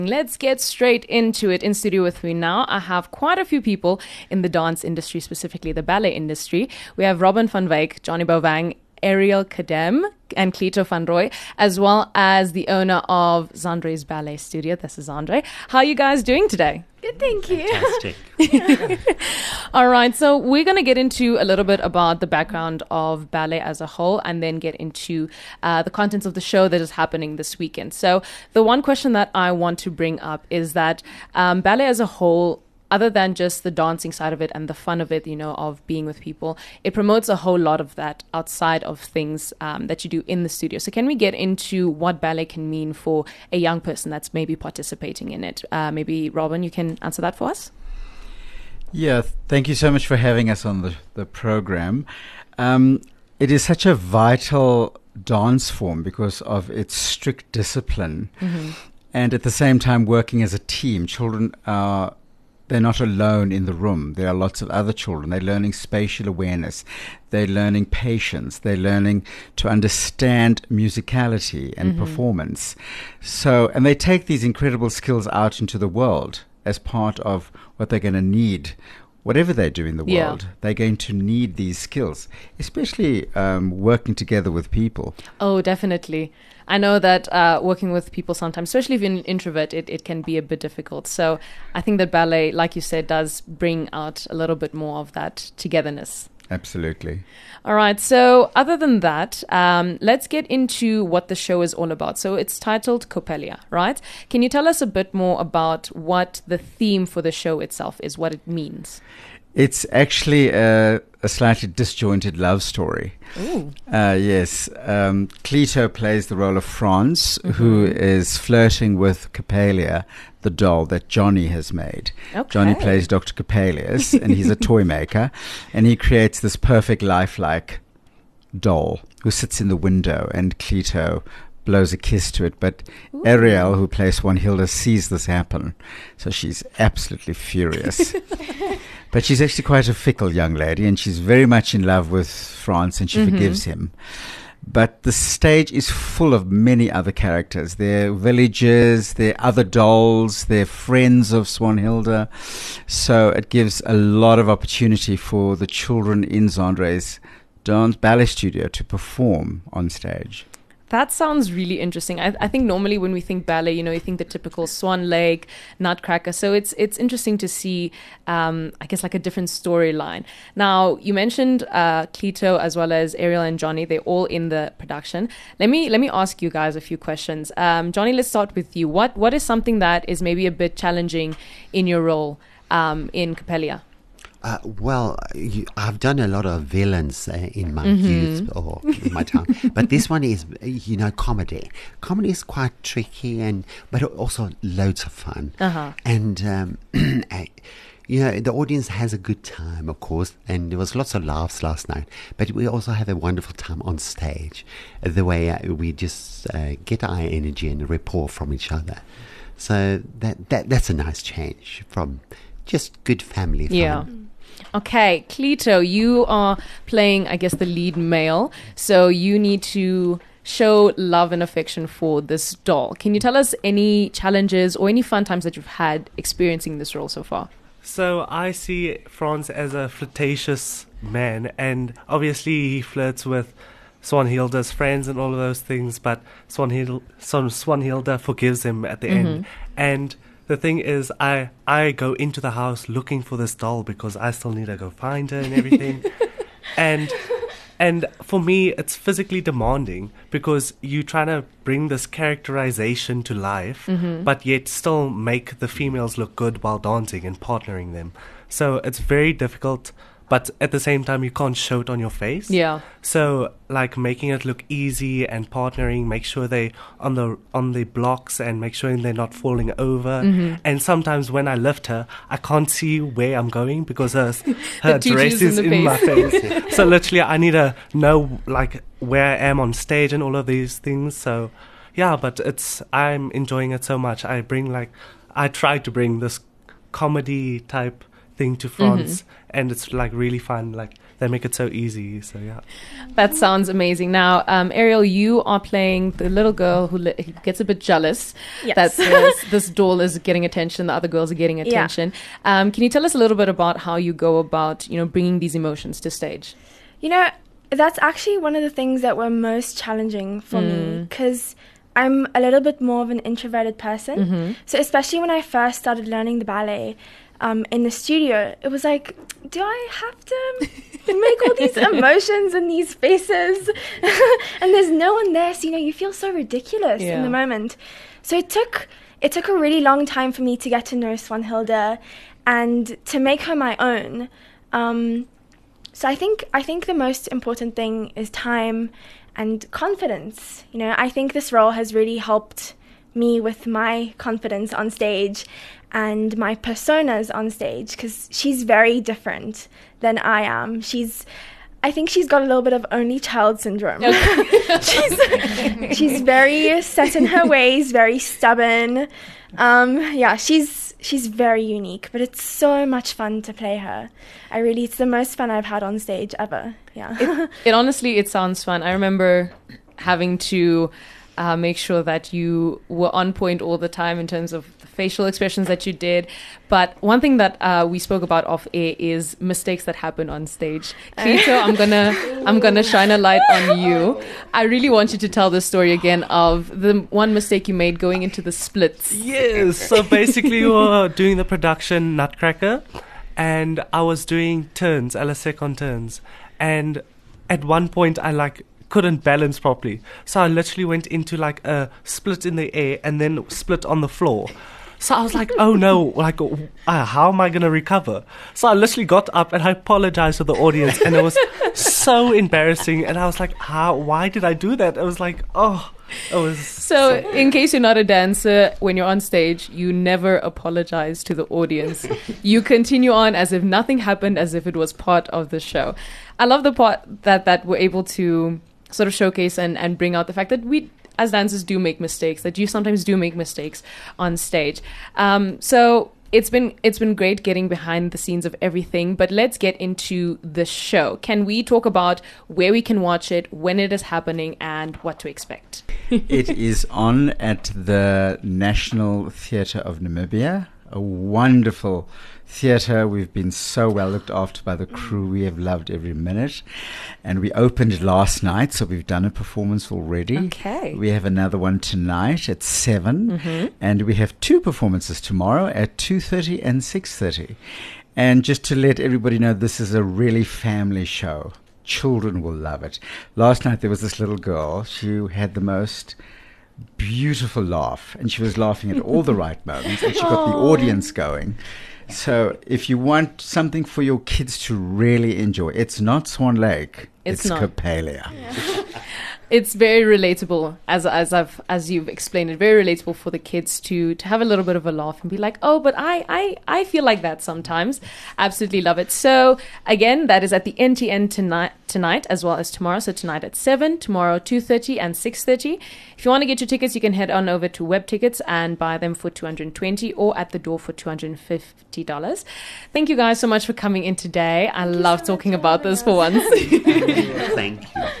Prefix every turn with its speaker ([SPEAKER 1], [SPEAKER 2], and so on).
[SPEAKER 1] Let's get straight into it. In studio with me now, I have quite a few people in the dance industry, specifically the ballet industry. We have Robin van Wyk, Johnny Bovang, Ariel Kadem, and Cleto van Roy, as well as the owner of Zandre's Ballet Studio. This is Zandre. How are you guys doing today?
[SPEAKER 2] Good, thank you.
[SPEAKER 3] Fantastic.
[SPEAKER 1] All right, so we're going to get into a little bit about the background of ballet as a whole and then get into the contents of the show that is happening this weekend. So the one question that I want to bring up is that ballet as a whole, other than just the dancing side of it and the fun of it, you know, of being with people, it promotes a whole lot of that outside of things that you do in the studio. So can we get into what ballet can mean for a young person that's maybe participating in it? Maybe, Robin, you can answer that for us?
[SPEAKER 3] Yeah, thank you so much for having us on the program. It is such a vital dance form because of its strict discipline.
[SPEAKER 1] Mm-hmm.
[SPEAKER 3] And at the same time working as a team. Children are... They're not alone in the room. There are lots of other children. They're learning spatial awareness. They're learning patience. They're learning to understand musicality and performance. So, and they take these incredible skills out into the world as part of what they're going to need. Whatever they do in the world, they're going to need these skills, especially working together with people.
[SPEAKER 1] Oh, definitely. I know that working with people sometimes, especially if you're an introvert, it can be a bit difficult. So I think that ballet, like you said, does bring out a little bit more of that togetherness.
[SPEAKER 3] Absolutely.
[SPEAKER 1] All right. So other than that, let's get into what the show is all about. So it's titled Coppelia, right? Can you tell us a bit more about what the theme for the show itself is, what it means?
[SPEAKER 3] It's actually a slightly disjointed love story.
[SPEAKER 1] Ooh.
[SPEAKER 3] Yes. Cleto plays the role of Franz, who is flirting with Coppelia, the doll that Johnny has made.
[SPEAKER 1] Okay.
[SPEAKER 3] Johnny plays Dr. Coppelius, and he's a toy maker, and he creates this perfect lifelike doll who sits in the window, and Cleto blows a kiss to it. But Ariel, who plays Swanhilda, sees this happen, so she's absolutely furious. But she's actually quite a fickle young lady, and she's very much in love with Franz, and she forgives him. But the stage is full of many other characters. They're villagers, they're other dolls, they're friends of Swanhilda. So it gives a lot of opportunity for the children in Zandre's dance ballet studio to perform on stage.
[SPEAKER 1] That sounds really interesting. I think normally when we think ballet, you know, you think the typical Swan Lake, Nutcracker. So it's interesting to see, I guess, like a different storyline. Now, you mentioned Cleto as well as Ariel and Johnny. They're all in the production. Let me ask you guys a few questions. Johnny, let's start with you. What is something that is maybe a bit challenging in your role in Coppelia?
[SPEAKER 2] I've done a lot of villains in my youth or in my time, but this one is, comedy. Comedy is quite tricky, but also loads of fun. And the audience has a good time, of course, and there was lots of laughs last night. But we also have a wonderful time on stage, the way we just get our energy and rapport from each other. So that's a nice change from just good family fun.
[SPEAKER 1] Yeah. Okay, Cleto, you are playing, I guess, the lead male, so you need to show love and affection for this doll. Can you tell us any challenges or any fun times that you've had experiencing this role so far?
[SPEAKER 4] So I see Franz as a flirtatious man, and obviously he flirts with Swanhilda's friends and all of those things, but Swanhilda forgives him at the end. And the thing is, I go into the house looking for this doll because I still need to go find her and everything. and for me, it's physically demanding because you're trying to bring this characterization to life, but yet still make the females look good while dancing and partnering them. So it's very difficult, but at the same time, you can't show it on your face.
[SPEAKER 1] Yeah.
[SPEAKER 4] So, like, making it look easy and partnering, make sure they on the blocks and make sure they're not falling over. And sometimes when I lift her, I can't see where I'm going because her dress is in my face. So literally, I need to know, like, where I am on stage and all of these things. So, yeah, but I'm enjoying it so much. I try to bring this comedy type thing to France, and it's like really fun. Like they make it so easy. So yeah.
[SPEAKER 1] That sounds amazing. Now, Ariel, you are playing the little girl who gets a bit jealous
[SPEAKER 5] Yes.
[SPEAKER 1] that this doll is getting attention, the other girls are getting attention. Can you tell us a little bit about how you go about, bringing these emotions to stage?
[SPEAKER 5] That's actually one of the things that were most challenging for me, because I'm a little bit more of an introverted person. So especially when I first started learning the ballet in the studio, it was like, do I have to make all these emotions and these faces? And there's no one there, so you feel so ridiculous in the moment. So it took a really long time for me to get to know Swanhilde and to make her my own. So I think the most important thing is time and confidence. I think this role has really helped me with my confidence on stage and my personas on stage, because she's very different than I am. I think she's got a little bit of only child syndrome. She's very set in her ways, very stubborn. She's very unique, but it's so much fun to play her. It's the most fun I've had on stage ever. Yeah.
[SPEAKER 1] It honestly, it sounds fun. I remember having to make sure that you were on point all the time in terms of the facial expressions that you did. But one thing that we spoke about off air is mistakes that happen on stage. Clito, I'm gonna shine a light on you. I really want you to tell the story again of the one mistake you made going into the splits.
[SPEAKER 4] Yes. So basically, we were doing the production Nutcracker, and I was doing turns, a la second turns, and at one point I couldn't balance properly, so I literally went into a split in the air and then split on the floor. So I was like, oh no, how am I going to recover? So I literally got up and I apologized to the audience, and it was so embarrassing. And I was like, why did I do that? I was like, it was
[SPEAKER 1] so in case you're not a dancer, when you're on stage, you never apologize to the audience. You continue on as if nothing happened, as if it was part of the show. I love the part that we're able to sort of showcase and bring out the fact that we as dancers do make mistakes, that you sometimes do make mistakes on stage. So it's been great getting behind the scenes of everything, but let's get into the show. Can we talk about where we can watch it, when it is happening, and what to expect?
[SPEAKER 3] It is on at the National Theatre of Namibia, a wonderful theatre. We've been so well looked after by the crew. We have loved every minute. And we opened last night, so we've done a performance already.
[SPEAKER 1] Okay.
[SPEAKER 3] We have another one tonight at 7. And we have 2 performances tomorrow at 2:30 and 6:30. And just to let everybody know, this is a really family show. Children will love it. Last night there was this little girl. She had the most beautiful laugh, and she was laughing at all the right moments, and she got the audience going. So if you want something for your kids to really enjoy, it's not Swan Lake, it's
[SPEAKER 1] not.
[SPEAKER 3] Coppelia.
[SPEAKER 1] It's very relatable, as you've explained it, very relatable for the kids to have a little bit of a laugh and be like, oh, but I feel like that sometimes. Absolutely love it. So again, that is at the NTN tonight as well as tomorrow. So tonight at 7, tomorrow 2:30 and 6:30. If you want to get your tickets, you can head on over to Web Tickets and buy them for $220 or at the door for $250. Thank you guys so much for coming in today. I love talking about this for once.
[SPEAKER 2] Thank you.